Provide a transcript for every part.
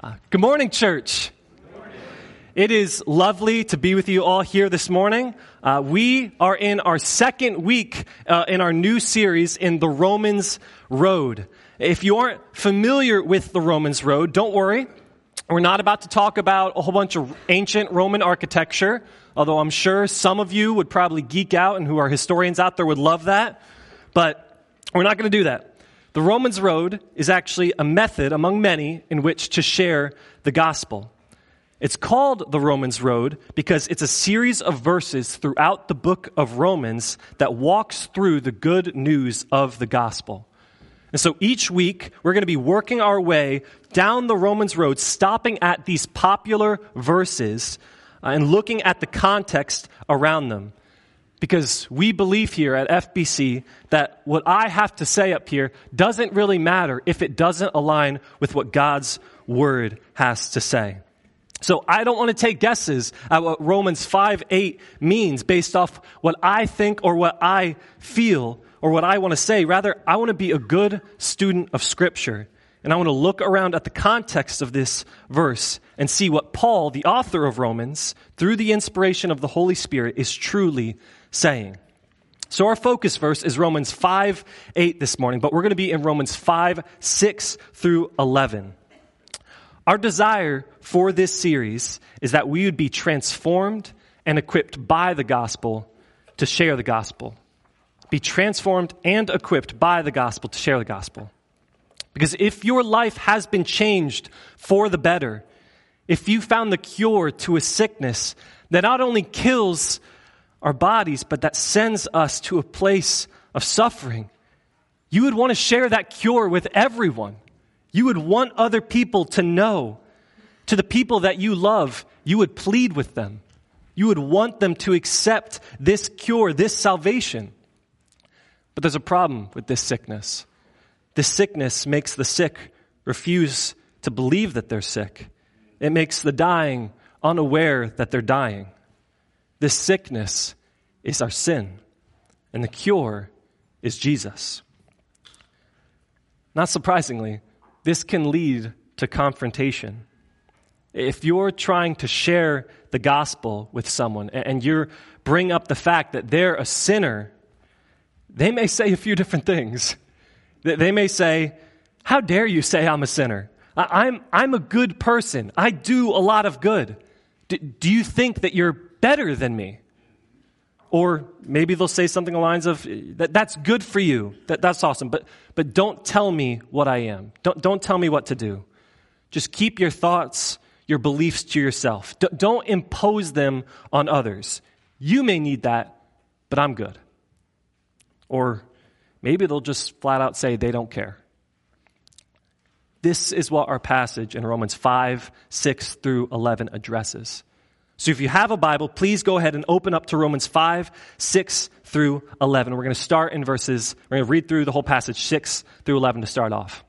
Good morning, church. It is lovely to be with you all here this morning. We are in our second week in our new series in the Romans Road. If you aren't familiar with the Romans Road, don't worry. We're not about to talk about a whole bunch of ancient Roman architecture, although I'm sure some of you would probably geek out and who are historians out there would love that. But we're not going to do that. The Romans Road is actually a method among many in which to share the gospel. It's called the Romans Road because it's a series of verses throughout the book of Romans that walks through the good news of the gospel. And so each week, we're going to be working our way down the Romans Road, stopping at these popular verses and looking at the context around them. Because we believe here at FBC that what I have to say up here doesn't really matter if it doesn't align with what God's word has to say. So I don't want to take guesses at what Romans 5:8 means based off what I think or what I feel or what I want to say. Rather, I want to be a good student of Scripture. And I want to look around at the context of this verse and see what Paul, the author of Romans, through the inspiration of the Holy Spirit, is truly saying. So our focus verse is Romans 5:8 this morning, but we're going to be in Romans 5:6 through 11. Our desire for this series is that we would be transformed and equipped by the gospel to share the gospel. Be transformed and equipped by the gospel to share the gospel. Because if your life has been changed for the better, if you found the cure to a sickness that not only kills our bodies, but that sends us to a place of suffering, you would want to share that cure with everyone. You would want other people to know. To the people that you love, you would plead with them. You would want them to accept this cure, this salvation. But there's a problem with this sickness. This sickness makes the sick refuse to believe that they're sick. It makes the dying unaware that they're dying. This sickness is our sin, and the cure is Jesus. Not surprisingly, this can lead to confrontation. If you're trying to share the gospel with someone and you bring up the fact that they're a sinner, they may say a few different things. They may say, "How dare you say I'm a sinner? I'm a good person. I do a lot of good. Do you think that you're better than me?" Or maybe they'll say something along the lines of, "That's good for you. That's awesome. But don't tell me what I am. Don't tell me what to do. Just keep your thoughts, your beliefs to yourself. Don't impose them on others. You may need that, but I'm good." Or maybe they'll just flat out say they don't care. This is what our passage in Romans 5:6 through 11 addresses. So if you have a Bible, please go ahead and open up to Romans 5:6 through 11. We're going to start in verses, we're going to read through the whole passage, 6 through 11 to start off.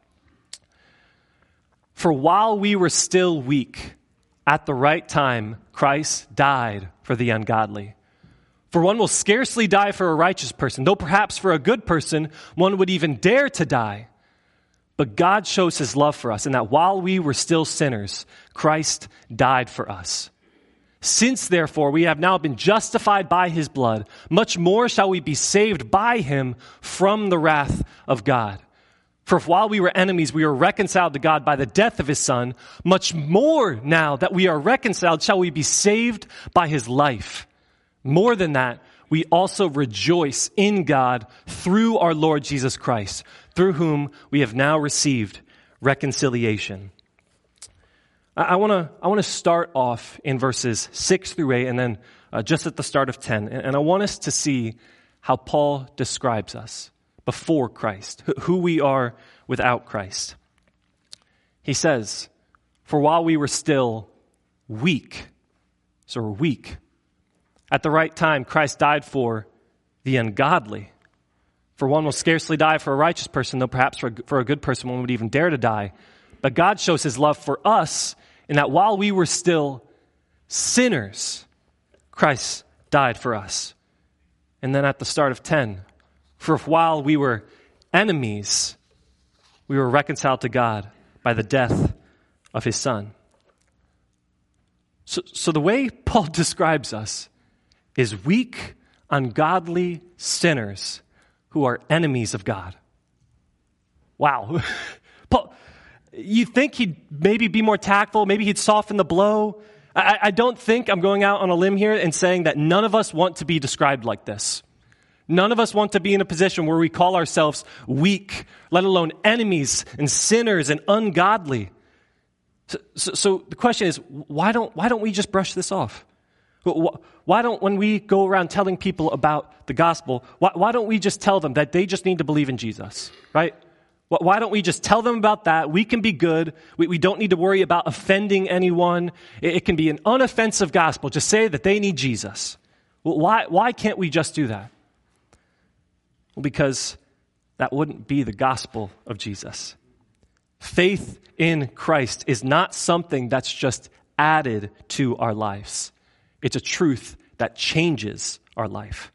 "For while we were still weak, at the right time, Christ died for the ungodly. For one will scarcely die for a righteous person, though perhaps for a good person one would even dare to die. But God shows his love for us in that while we were still sinners, Christ died for us. Since, therefore, we have now been justified by his blood, much more shall we be saved by him from the wrath of God. For if while we were enemies, we were reconciled to God by the death of his Son, much more now that we are reconciled shall we be saved by his life. More than that, we also rejoice in God through our Lord Jesus Christ, through whom we have now received reconciliation." I want to start off in verses 6 through 8 and then just at the start of 10. And I want us to see how Paul describes us before Christ, who we are without Christ. He says, "For while we were still weak," so we're weak, "at the right time Christ died for the ungodly. For one will scarcely die for a righteous person, though perhaps for a good person one would even dare to die. But God shows his love for us in that while we were still sinners, Christ died for us." And then at the start of 10, "For if while we were enemies, we were reconciled to God by the death of his Son. So the way Paul describes us is weak, ungodly sinners who are enemies of God. Wow. Paul, you think he'd maybe be more tactful, maybe he'd soften the blow. I don't think I'm going out on a limb here and saying that none of us want to be described like this. None of us want to be in a position where we call ourselves weak, let alone enemies and sinners and ungodly. So the question is, why don't we just brush this off? Why don't, when we go around telling people about the gospel, why don't we just tell them that they just need to believe in Jesus, right? Why don't we just tell them about that? We can be good. We don't need to worry about offending anyone. It can be an unoffensive gospel. Just say that they need Jesus. Well, why can't we just do that? Well, because that wouldn't be the gospel of Jesus. Faith in Christ is not something that's just added to our lives. It's a truth that changes our life.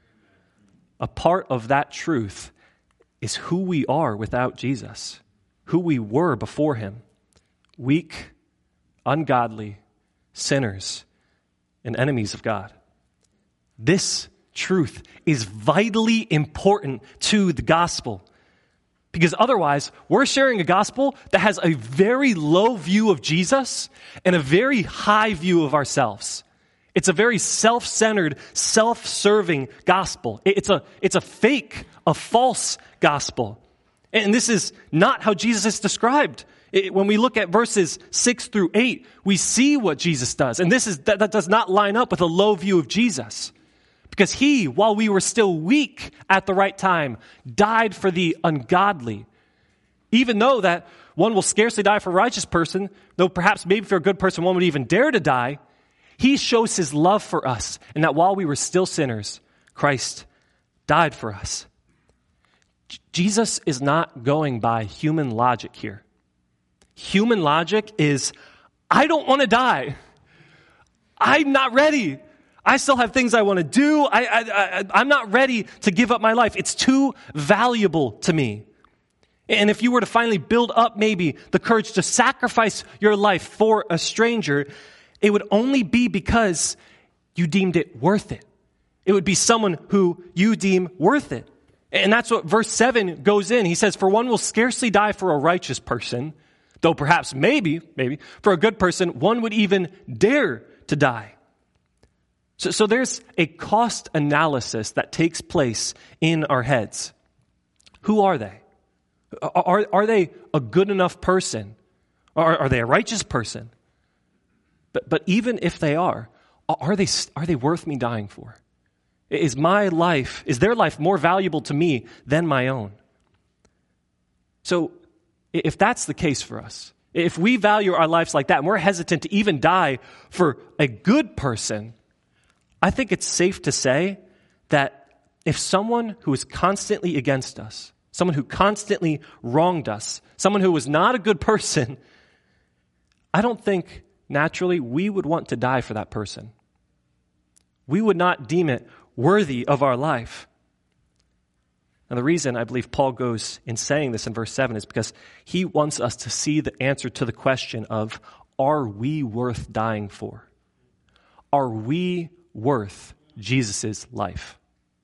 A part of that truth is who we are without Jesus, who we were before him, weak, ungodly, sinners, and enemies of God. This truth is vitally important to the gospel, because otherwise we're sharing a gospel that has a very low view of Jesus and a very high view of ourselves. It's a very self-centered, self-serving gospel. It's a fake, a false gospel. And this is not how Jesus is described. When we look at verses 6 through 8, we see what Jesus does. And that does not line up with a low view of Jesus. Because he, while we were still weak at the right time, died for the ungodly. Even though that one will scarcely die for a righteous person, though perhaps maybe for a good person one would even dare to die, he shows his love for us, and that while we were still sinners, Christ died for us. Jesus is not going by human logic here. Human logic is, I don't want to die. I'm not ready. I still have things I want to do. I'm not ready to give up my life. It's too valuable to me. And if you were to finally build up maybe the courage to sacrifice your life for a stranger, it would only be because you deemed it worth it. It would be someone who you deem worth it. And that's what verse 7 goes in. He says, for one will scarcely die for a righteous person, though perhaps maybe, for a good person, one would even dare to die. So there's a cost analysis that takes place in our heads. Who are they? Are they a good enough person? Are they a righteous person? But even if they are they worth me dying for? Is their life more valuable to me than my own? So if that's the case for us, if we value our lives like that and we're hesitant to even die for a good person, I think it's safe to say that if someone who is constantly against us, someone who constantly wronged us, someone who was not a good person, I don't think naturally we would want to die for that person. We would not deem it worthy of our life. And the reason I believe Paul goes in saying this in verse 7 is because he wants us to see the answer to the question of, are we worth dying for? Are we worth Jesus' life?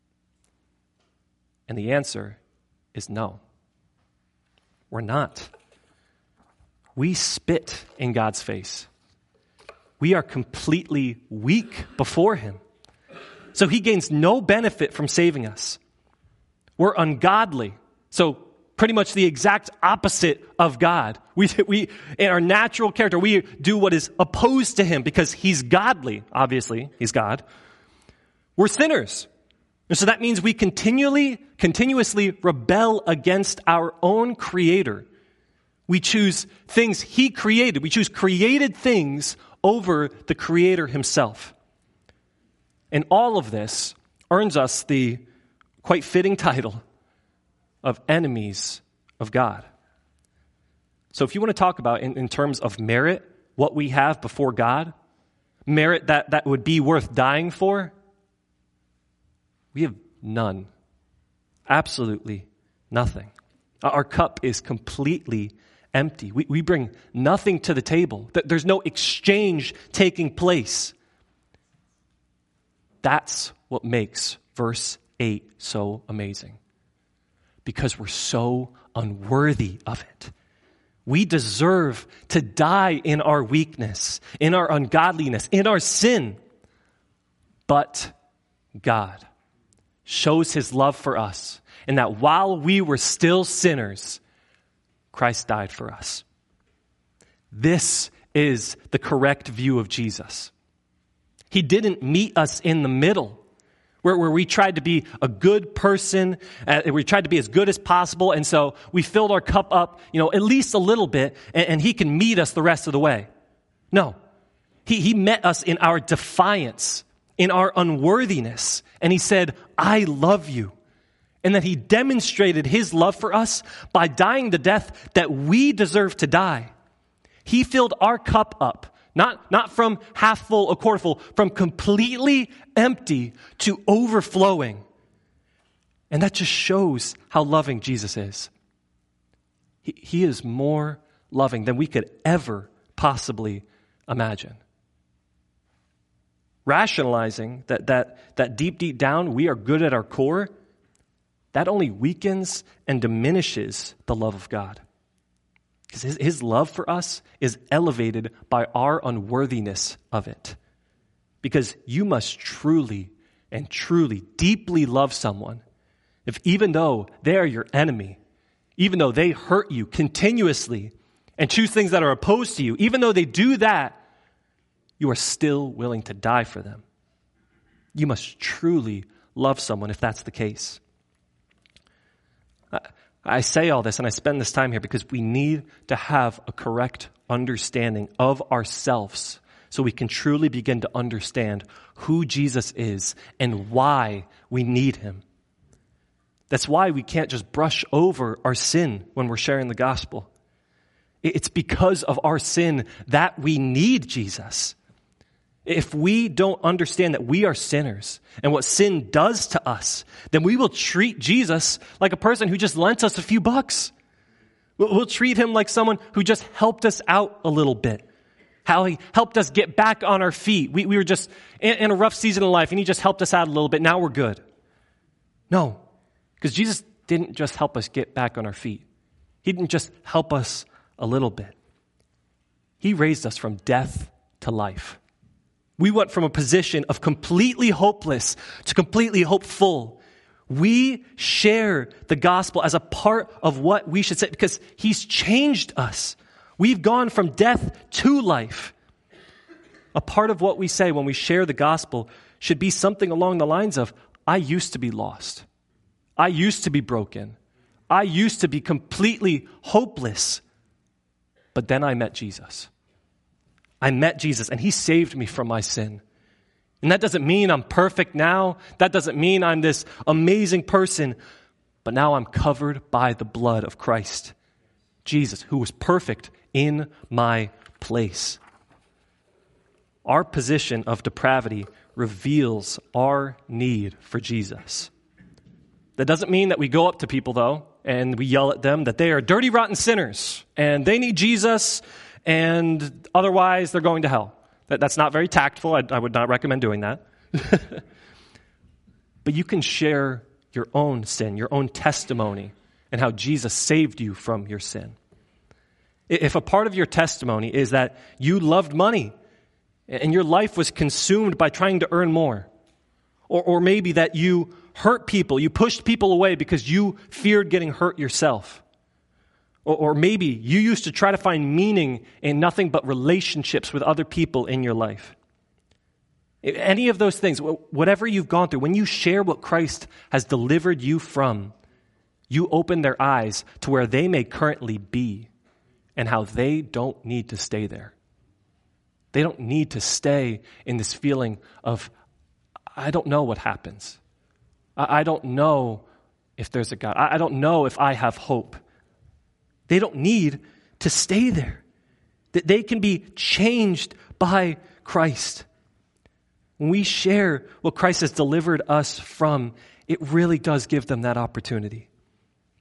And the answer is no. We're not. We spit in God's face. We are completely weak before him. So he gains no benefit from saving us. We're ungodly. So pretty much the exact opposite of God. We in our natural character, we do what is opposed to him because he's godly. Obviously, he's God. We're sinners. And so that means we continuously rebel against our own Creator. We choose things he created. We choose created things over the Creator himself. And all of this earns us the quite fitting title of enemies of God. So if you want to talk about in terms of merit, what we have before God, merit that would be worth dying for, we have none. Absolutely nothing. Our cup is completely empty. We bring nothing to the table. There's no exchange taking place. That's what makes verse 8 so amazing. Because we're so unworthy of it. We deserve to die in our weakness, in our ungodliness, in our sin. But God shows his love for us, and that while we were still sinners, Christ died for us. This is the correct view of Jesus. He didn't meet us in the middle, where we tried to be a good person, we tried to be as good as possible, and so we filled our cup up, at least a little bit, and he can meet us the rest of the way. No, he met us in our defiance, in our unworthiness, and he said, I love you. And that he demonstrated his love for us by dying the death that we deserve to die. He filled our cup up, not from half full, a quarter full, from completely empty to overflowing. And that just shows how loving Jesus is. He is more loving than we could ever possibly imagine. Rationalizing that deep down we are good at our core, that only weakens and diminishes the love of God. Because his love for us is elevated by our unworthiness of it. Because you must truly and truly, deeply love someone if even though they are your enemy, even though they hurt you continuously and choose things that are opposed to you, even though they do that, you are still willing to die for them. You must truly love someone if that's the case. I say all this and I spend this time here because we need to have a correct understanding of ourselves so we can truly begin to understand who Jesus is and why we need him. That's why we can't just brush over our sin when we're sharing the gospel. It's because of our sin that we need Jesus. If we don't understand that we are sinners and what sin does to us, then we will treat Jesus like a person who just lent us a few bucks. We'll treat him like someone who just helped us out a little bit. How he helped us get back on our feet. We were just in a rough season of life and he just helped us out a little bit. Now we're good. No, because Jesus didn't just help us get back on our feet. He didn't just help us a little bit. He raised us from death to life. We went from a position of completely hopeless to completely hopeful. We share the gospel as a part of what we should say because he's changed us. We've gone from death to life. A part of what we say when we share the gospel should be something along the lines of, I used to be lost. I used to be broken. I used to be completely hopeless. But then I met Jesus. I met Jesus and he saved me from my sin. And that doesn't mean I'm perfect now. That doesn't mean I'm this amazing person. But now I'm covered by the blood of Christ. Jesus, who was perfect in my place. Our position of depravity reveals our need for Jesus. That doesn't mean that we go up to people, though, and we yell at them that they are dirty, rotten sinners, and they need Jesus, and otherwise they're going to hell. That's not very tactful. I would not recommend doing that. But you can share your own sin, your own testimony, and how Jesus saved you from your sin. If a part of your testimony is that you loved money and your life was consumed by trying to earn more, or maybe that you hurt people, you pushed people away because you feared getting hurt yourself, or maybe you used to try to find meaning in nothing but relationships with other people in your life. Any of those things, whatever you've gone through, when you share what Christ has delivered you from, you open their eyes to where they may currently be and how they don't need to stay there. They don't need to stay in this feeling of, I don't know what happens. I don't know if there's a God. I don't know if I have hope. They don't need to stay there. That they can be changed by Christ. When we share what Christ has delivered us from, it really does give them that opportunity.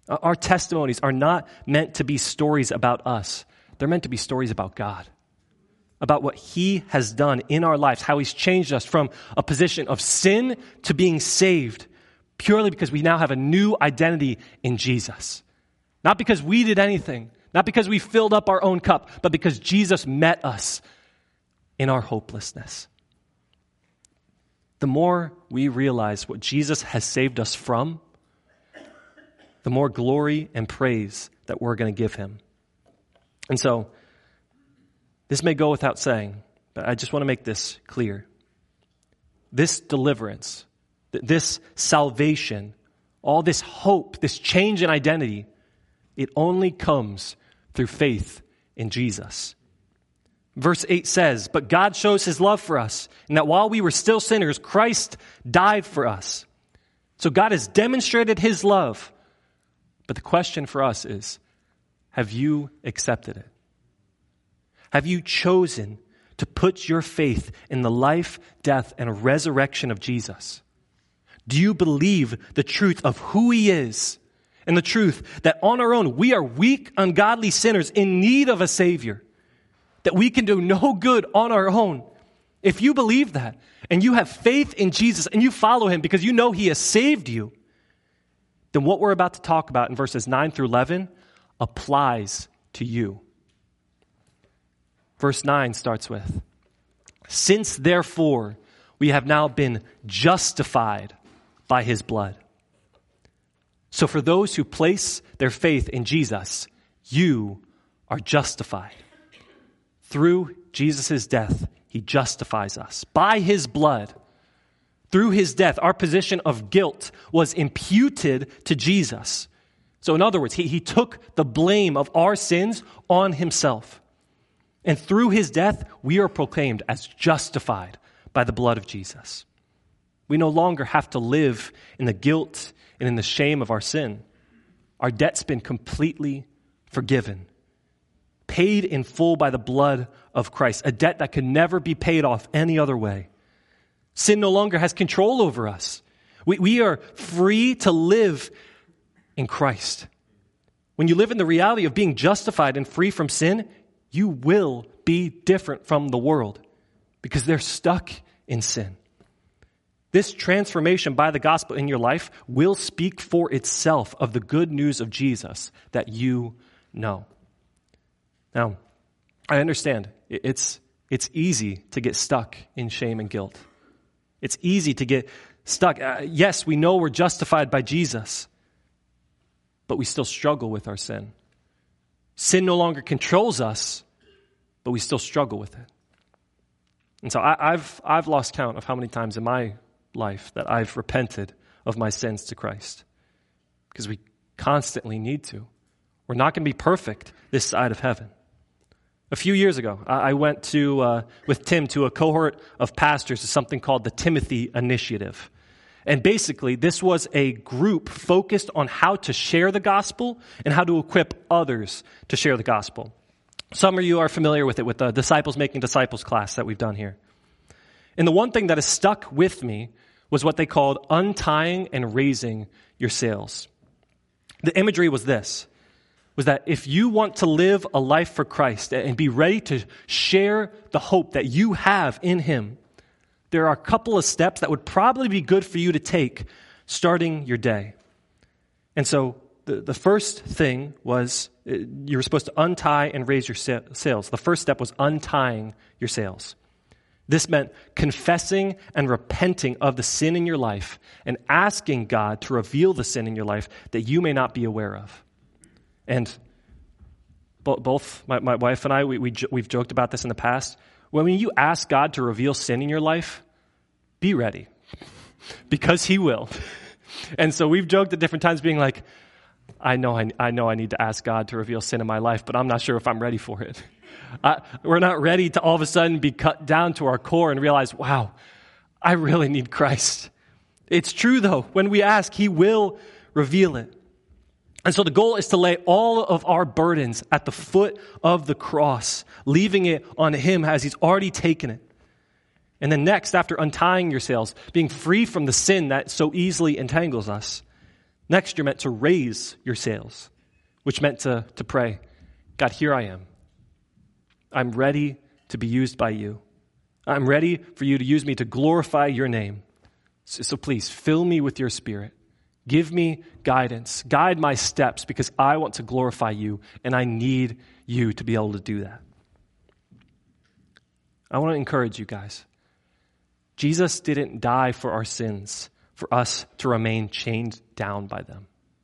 Our testimonies are not meant to be stories about us. They're meant to be stories about God, about what He has done in our lives, how He's changed us from a position of sin to being saved, purely because we now have a new identity in Jesus. Not because we did anything, not because we filled up our own cup, but because Jesus met us in our hopelessness. The more we realize what Jesus has saved us from, the more glory and praise that we're going to give Him. And so, this may go without saying, but I just want to make this clear. This deliverance, this salvation, all this hope, this change in identity, it only comes through faith in Jesus. Verse 8 says, "But God shows His love for us, and that while we were still sinners, Christ died for us." So God has demonstrated His love. But the question for us is, have you accepted it? Have you chosen to put your faith in the life, death, and resurrection of Jesus? Do you believe the truth of who He is and the truth that on our own we are weak, ungodly sinners in need of a Savior, that we can do no good on our own? If you believe that and you have faith in Jesus and you follow Him because you know He has saved you, then what we're about to talk about in verses 9 through 11 applies to you. Verse 9 starts with, "Since therefore we have now been justified by His blood." So for those who place their faith in Jesus, you are justified. Through Jesus' death, He justifies us. By His blood, through His death, our position of guilt was imputed to Jesus. So in other words, He took the blame of our sins on Himself. And through His death, we are proclaimed as justified by the blood of Jesus. We no longer have to live in the guilt and in the shame of our sin. Our debt's been completely forgiven, paid in full by the blood of Christ, a debt that can never be paid off any other way. Sin no longer has control over us. We are free to live in Christ. When you live in the reality of being justified and free from sin, you will be different from the world because they're stuck in sin. This transformation by the gospel in your life will speak for itself of the good news of Jesus that you know. Now, I understand it's easy to get stuck in shame and guilt. It's easy to get stuck. Yes, we know we're justified by Jesus, but we still struggle with our sin. Sin no longer controls us, but we still struggle with it. And so I've lost count of how many times in my life that I've repented of my sins to Christ, because we constantly need to. We're not going to be perfect this side of heaven. A few years ago, I went with Tim to a cohort of pastors to something called the Timothy Initiative. And basically, this was a group focused on how to share the gospel and how to equip others to share the gospel. Some of you are familiar with it, with the Disciples Making Disciples class that we've done here. And the one thing that has stuck with me was what they called untying and raising your sails. The imagery was this, was that if you want to live a life for Christ and be ready to share the hope that you have in Him, there are a couple of steps that would probably be good for you to take starting your day. And so the first thing was you were supposed to untie and raise your sails. The first step was untying your sails. This meant confessing and repenting of the sin in your life and asking God to reveal the sin in your life that you may not be aware of. And both my wife and I, we've joked about this in the past. When you ask God to reveal sin in your life, be ready, because He will. And so we've joked at different times being like, I know I need to ask God to reveal sin in my life, but I'm not sure if I'm ready for it. We're not ready to all of a sudden be cut down to our core and realize, wow, I really need Christ. It's true, though. When we ask, He will reveal it. And so the goal is to lay all of our burdens at the foot of the cross, leaving it on Him as He's already taken it. And then next, after untying your sails, being free from the sin that so easily entangles us, Next, you're meant to raise your sails, which meant to pray, God, here I am. I'm ready to be used by you. I'm ready for you to use me to glorify your name. So please, fill me with your Spirit. Give me guidance. Guide my steps because I want to glorify you, and I need you to be able to do that. I want to encourage you guys. Jesus didn't die for our sins, for us to remain chained down by them.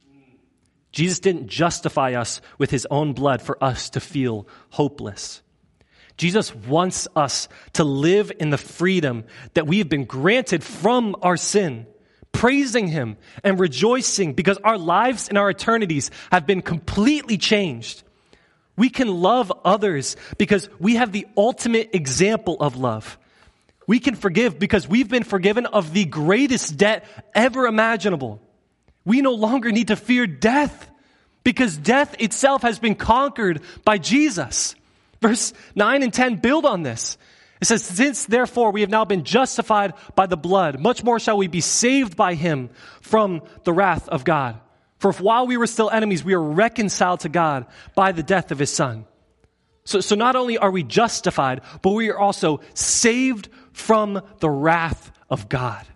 Jesus didn't justify us with his own blood for us to feel hopeless. Jesus wants us to live in the freedom that we have been granted from our sin, praising him and rejoicing because our lives and our eternities have been completely changed. We can love others because we have the ultimate example of love. We can forgive because we've been forgiven of the greatest debt ever imaginable. We no longer need to fear death because death itself has been conquered by Jesus. Verse 9 and 10 build on this. It says, since therefore we have now been justified by the blood, much more shall we be saved by him from the wrath of God. For if while we were still enemies, we are reconciled to God by the death of his Son. So not only are we justified, but we are also saved from the wrath of God.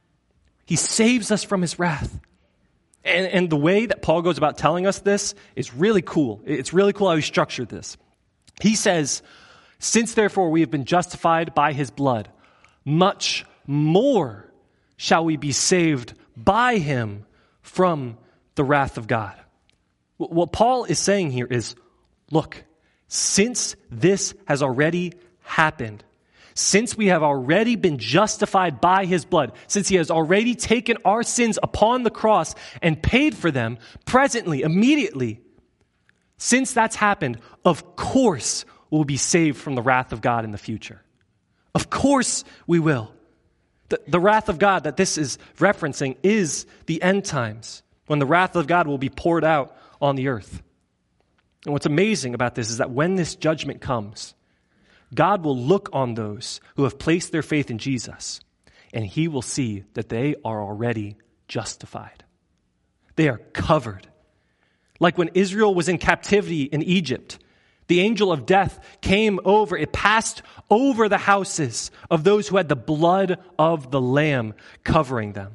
He saves us from his wrath. And the way that Paul goes about telling us this is really cool. It's really cool how he structured this. He says, since therefore we have been justified by his blood, much more shall we be saved by him from the wrath of God. What Paul is saying here is, look, since this has already happened, since we have already been justified by his blood, since he has already taken our sins upon the cross and paid for them presently, immediately, since that's happened, of course we'll be saved from the wrath of God in the future. Of course we will. The wrath of God that this is referencing is the end times, when the wrath of God will be poured out on the earth. And what's amazing about this is that when this judgment comes, God will look on those who have placed their faith in Jesus, and he will see that they are already justified. They are covered. Like when Israel was in captivity in Egypt, the angel of death came over. It passed over the houses of those who had the blood of the Lamb covering them.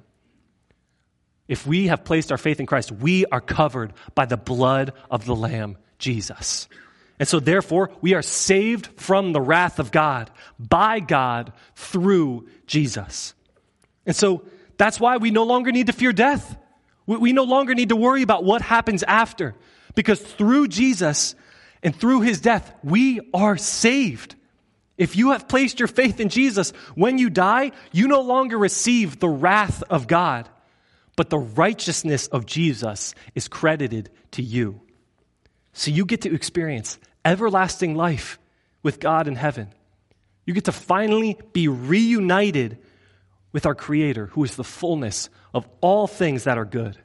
If we have placed our faith in Christ, we are covered by the blood of the Lamb, Jesus. And so therefore, we are saved from the wrath of God by God through Jesus. And so that's why we no longer need to fear death. We no longer need to worry about what happens after, because through Jesus and through his death, we are saved. If you have placed your faith in Jesus, when you die, you no longer receive the wrath of God, but the righteousness of Jesus is credited to you. So you get to experience everlasting life with God in heaven. You get to finally be reunited with our Creator, who is the fullness of all things that are good.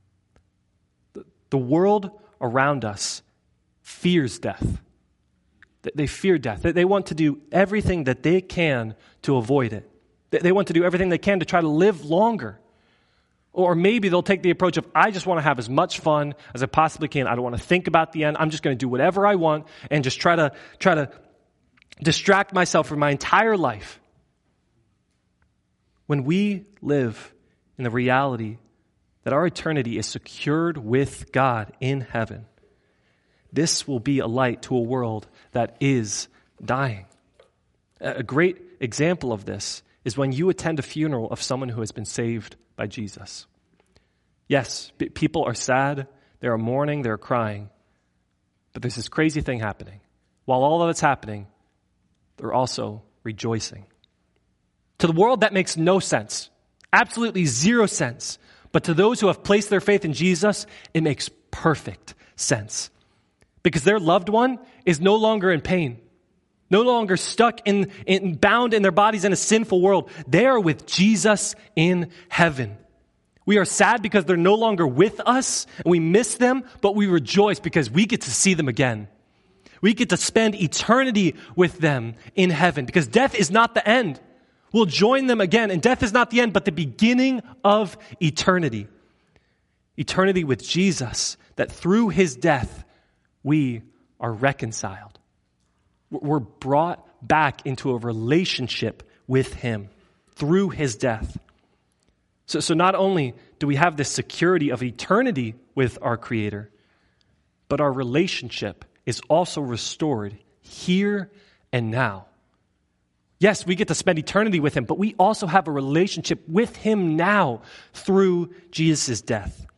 The world around us fears death. They fear death. They want to do everything that they can to avoid it. They want to do everything they can to try to live longer. Or maybe they'll take the approach of, I just want to have as much fun as I possibly can. I don't want to think about the end. I'm just going to do whatever I want and just try to distract myself for my entire life. When we live in the reality that our eternity is secured with God in heaven, this will be a light to a world that is dying. A great example of this is when you attend a funeral of someone who has been saved by Jesus. Yes, people are sad, they are mourning, they're crying, but there's this crazy thing happening. While all of it's happening, they're also rejoicing. To the world, that makes no sense, absolutely zero sense, but to those who have placed their faith in Jesus, it makes perfect sense. Because their loved one is no longer in pain, no longer stuck bound in their bodies in a sinful world. They are with Jesus in heaven. We are sad because they're no longer with us and we miss them, but we rejoice because we get to see them again. We get to spend eternity with them in heaven because death is not the end. We'll join them again, and death is not the end, but the beginning of eternity. eternity with Jesus, that through his death, we are reconciled. We're brought back into a relationship with him through his death. So not only do we have this security of eternity with our Creator, but our relationship is also restored here and now. Yes, we get to spend eternity with him, but we also have a relationship with him now through Jesus' death.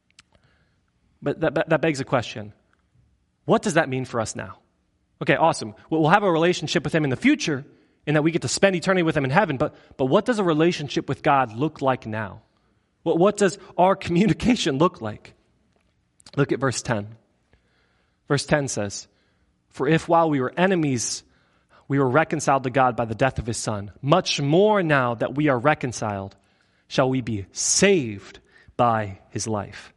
But that begs a question. What does that mean for us now? Okay, awesome. We'll have a relationship with him in the future, in that we get to spend eternity with him in heaven, but what does a relationship with God look like now? What does our communication look like? Look at verse 10. Verse 10 says, "For if while we were enemies, we were reconciled to God by the death of his Son, much more now that we are reconciled, shall we be saved by his life."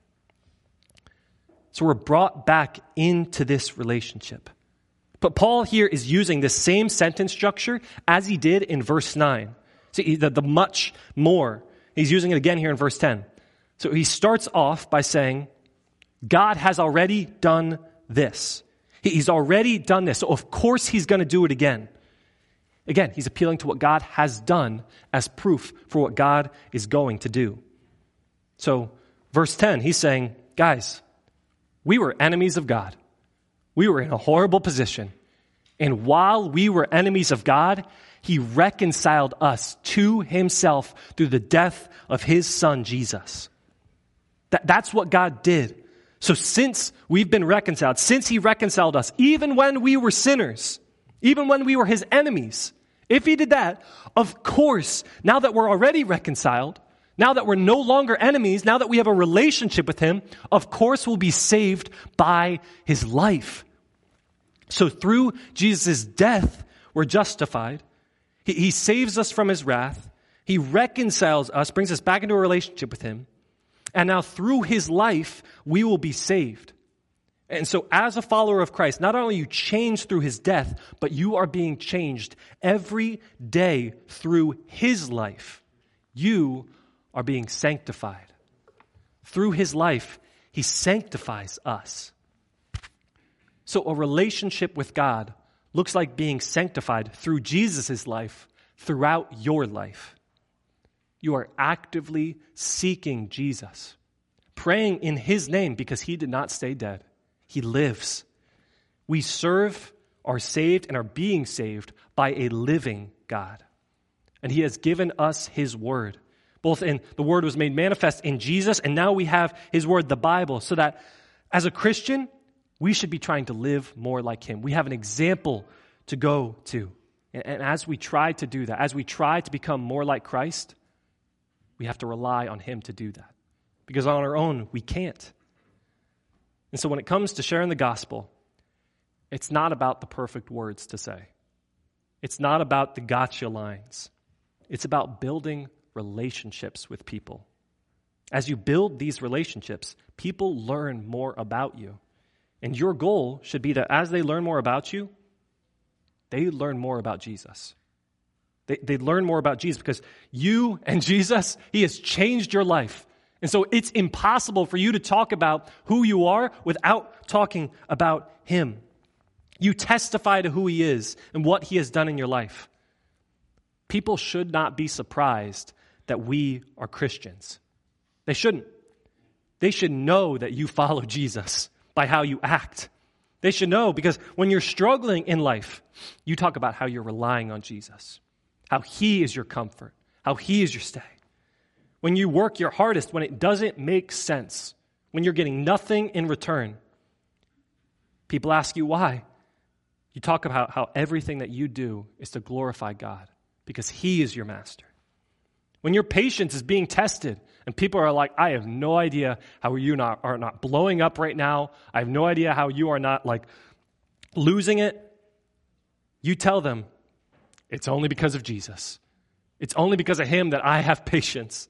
So we're brought back into this relationship. But Paul here is using the same sentence structure as he did in verse 9. See, the much more. He's using it again here in verse 10. So he starts off by saying, God has already done this. He's already done this. So of course he's going to do it again. Again, he's appealing to what God has done as proof for what God is going to do. So verse 10, he's saying, guys, we were enemies of God. We were in a horrible position. And while we were enemies of God, he reconciled us to himself through the death of his Son, Jesus. That's what God did. So since we've been reconciled, since he reconciled us, even when we were sinners, even when we were his enemies, if he did that, of course, now that we're already reconciled, now that we're no longer enemies, now that we have a relationship with him, of course we'll be saved by his life. So through Jesus' death, we're justified. He saves us from his wrath. He reconciles us, brings us back into a relationship with him. And now through his life, we will be saved. And so as a follower of Christ, not only are you changed through his death, but you are being changed every day through his life. You are being sanctified. Through his life, he sanctifies us. So a relationship with God looks like being sanctified through Jesus' life throughout your life. You are actively seeking Jesus, praying in his name because he did not stay dead. He lives. We serve, are saved, and are being saved by a living God. And he has given us his word. Both in the word was made manifest in Jesus, and now we have his word, the Bible, so that as a Christian, we should be trying to live more like him. We have an example to go to. And as we try to do that, as we try to become more like Christ, we have to rely on him to do that. Because on our own, we can't. And so when it comes to sharing the gospel, it's not about the perfect words to say. It's not about the gotcha lines. It's about building relationships with people. As you build these relationships, people learn more about you. And your goal should be that as they learn more about you, they learn more about Jesus. They learn more about Jesus because you and Jesus, he has changed your life. And so it's impossible for you to talk about who you are without talking about him. You testify to who he is and what he has done in your life. People should not be surprised that we are Christians. They shouldn't. They should know that you follow Jesus by how you act. They should know because when you're struggling in life, you talk about how you're relying on Jesus, how he is your comfort, how he is your stay. When you work your hardest, when it doesn't make sense, when you're getting nothing in return, people ask you why. You talk about how everything that you do is to glorify God because he is your master. When your patience is being tested and people are like, I have no idea how you are not blowing up right now. I have no idea how you are not like losing it. You tell them, it's only because of Jesus. It's only because of him that I have patience.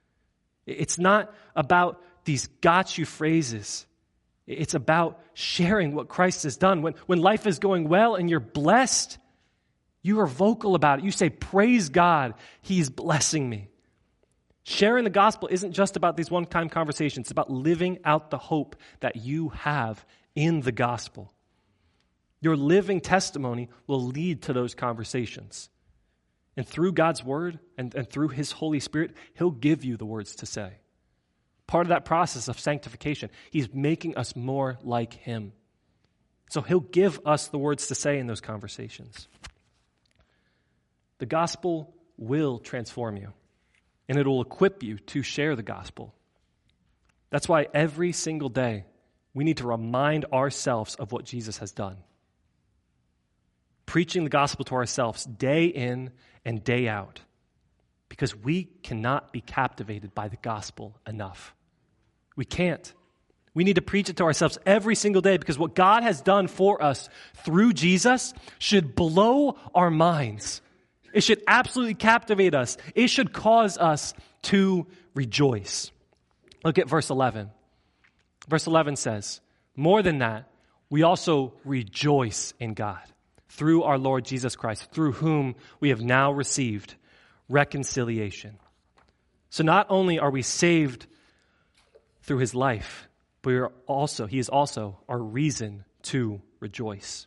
It's not about these got you phrases. It's about sharing what Christ has done. When life is going well and you're blessed, you are vocal about it. You say, praise God, he's blessing me. Sharing the gospel isn't just about these one-time conversations. It's about living out the hope that you have in the gospel. Your living testimony will lead to those conversations. And through God's word and through his Holy Spirit, he'll give you the words to say. Part of that process of sanctification, he's making us more like him. So he'll give us the words to say in those conversations. The gospel will transform you, and it will equip you to share the gospel. That's why every single day we need to remind ourselves of what Jesus has done. Preaching the gospel to ourselves day in and day out, because we cannot be captivated by the gospel enough. We can't. We need to preach it to ourselves every single day, because what God has done for us through Jesus should blow our minds. It should absolutely captivate us. It should cause us to rejoice. Look at verse 11. Verse 11 says, "More than that, we also rejoice in God through our Lord Jesus Christ, through whom we have now received reconciliation." So not only are we saved through his life, but he is also our reason to rejoice.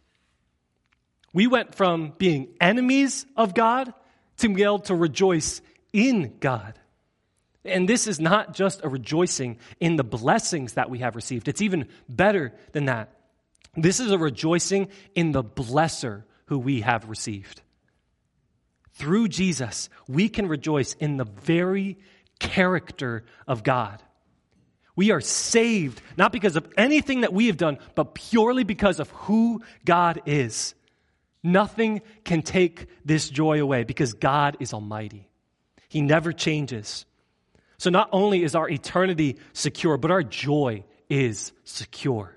We went from being enemies of God to being able to rejoice in God. And this is not just a rejoicing in the blessings that we have received. It's even better than that. This is a rejoicing in the blesser who we have received. Through Jesus, we can rejoice in the very character of God. We are saved not because of anything that we have done, but purely because of who God is. Nothing can take this joy away because God is almighty. He never changes. So not only is our eternity secure, but our joy is secure.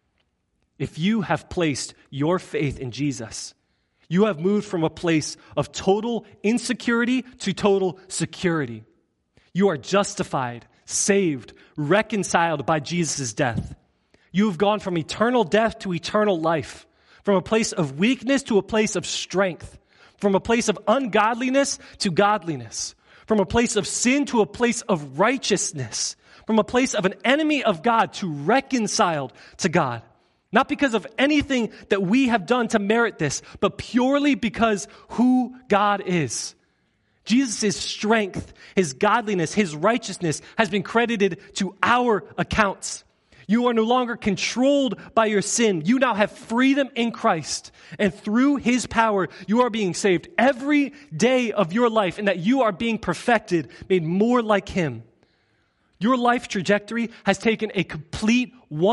If you have placed your faith in Jesus, you have moved from a place of total insecurity to total security. You are justified, saved, reconciled by Jesus' death. You have gone from eternal death to eternal life, from a place of weakness to a place of strength, from a place of ungodliness to godliness, from a place of sin to a place of righteousness, from a place of an enemy of God to reconciled to God. Not because of anything that we have done to merit this, but purely because who God is. Jesus' strength, his godliness, his righteousness has been credited to our accounts. You are no longer controlled by your sin. You now have freedom in Christ. And through his power, you are being saved every day of your life, and that you are being perfected, made more like him. Your life trajectory has taken a complete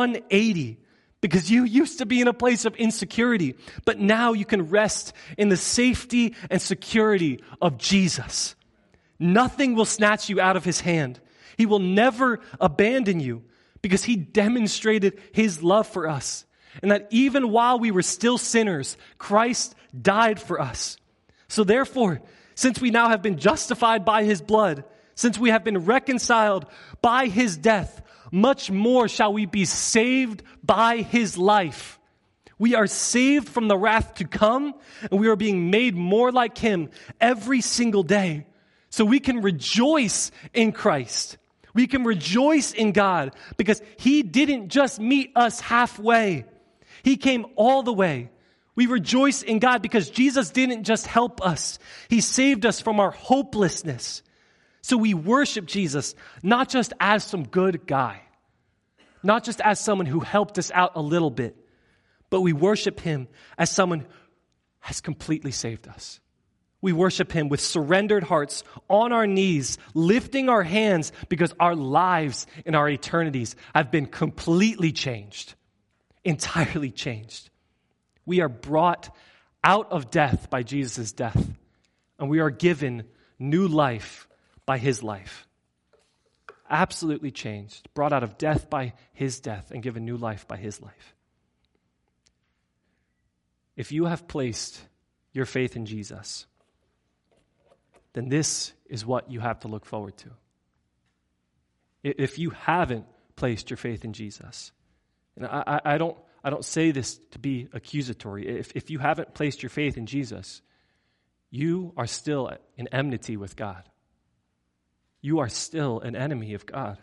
180 because you used to be in a place of insecurity, but now you can rest in the safety and security of Jesus. Nothing will snatch you out of his hand. He will never abandon you because he demonstrated his love for us. And that even while we were still sinners, Christ died for us. So therefore, since we now have been justified by his blood, since we have been reconciled by his death, much more shall we be saved by his life. We are saved from the wrath to come, and we are being made more like him every single day. So we can rejoice in Christ. We can rejoice in God because he didn't just meet us halfway. He came all the way. We rejoice in God because Jesus didn't just help us. He saved us from our hopelessness. So we worship Jesus not just as some good guy, not just as someone who helped us out a little bit, but we worship him as someone who has completely saved us. We worship him with surrendered hearts, on our knees, lifting our hands because our lives and our eternities have been completely changed, entirely changed. We are brought out of death by Jesus' death, and we are given new life by his life. Absolutely changed, brought out of death by his death, and given new life by his life. If you have placed your faith in Jesus, then this is what you have to look forward to. If you haven't placed your faith in Jesus, and I don't say this to be accusatory. If you haven't placed your faith in Jesus, you are still in enmity with God. you are still an enemy of God.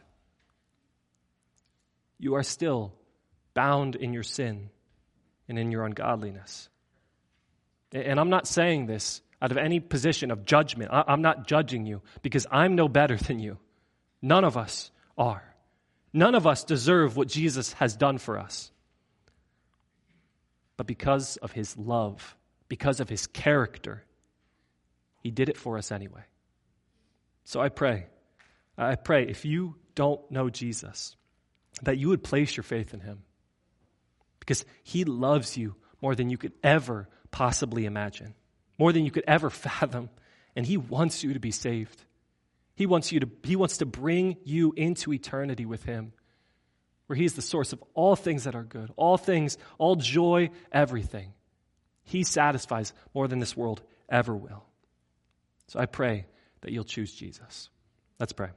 You are still bound in your sin and in your ungodliness. And I'm not saying this out of any position of judgment. I'm not judging you because I'm no better than you. None of us are. None of us deserve what Jesus has done for us. But because of his love, because of his character, he did it for us anyway. So I pray if you don't know Jesus, that you would place your faith in him. Because he loves you more than you could ever possibly imagine, more than you could ever fathom, and he wants you to be saved. He wants to bring you into eternity with him, where he is the source of all things that are good, all things, all joy, everything. He satisfies more than this world ever will. So I pray that you'll choose Jesus. Let's pray.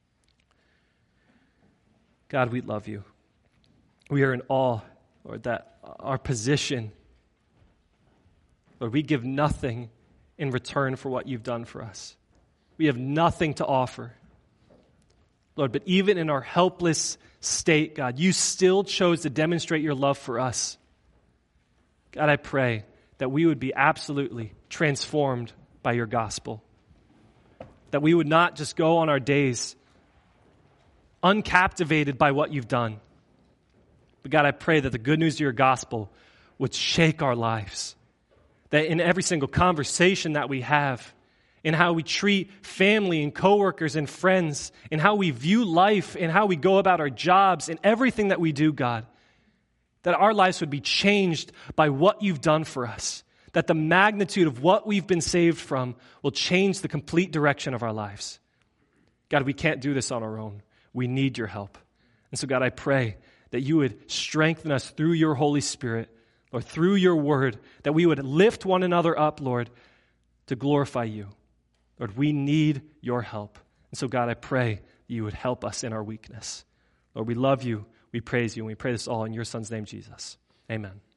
God, we love you. We are in awe, Lord, that our position, Lord, we give nothing in return for what you've done for us. We have nothing to offer. Lord, but even in our helpless state, God, you still chose to demonstrate your love for us. God, I pray that we would be absolutely transformed by your gospel. That we would not just go on our days uncaptivated by what you've done. But God, I pray that the good news of your gospel would shake our lives. That in every single conversation that we have, in how we treat family and coworkers and friends, in how we view life, in how we go about our jobs, in everything that we do, God, that our lives would be changed by what you've done for us. That the magnitude of what we've been saved from will change the complete direction of our lives. God, we can't do this on our own. We need your help. And so, God, I pray that you would strengthen us through your Holy Spirit, or through your word, that we would lift one another up, Lord, to glorify you. Lord, we need your help. And so, God, I pray that you would help us in our weakness. Lord, we love you, we praise you, and we pray this all in your Son's name, Jesus. Amen.